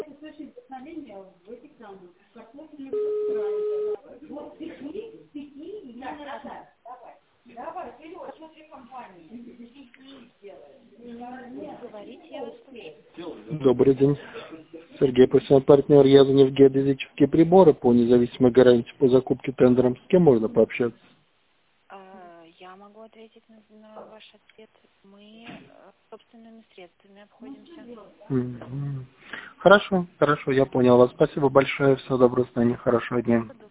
Говорите, я вас слушаю. Добрый день. Сергей, профессиональный партнер Язанев геодезические приборы по независимой гарантии по закупке тендером. С кем можно пообщаться? Я могу ответить на ваш ответ. Мы собственными средствами обходимся. Хорошо, я понял вас. Спасибо большое. Всего доброго, с нами. Хорошего дня.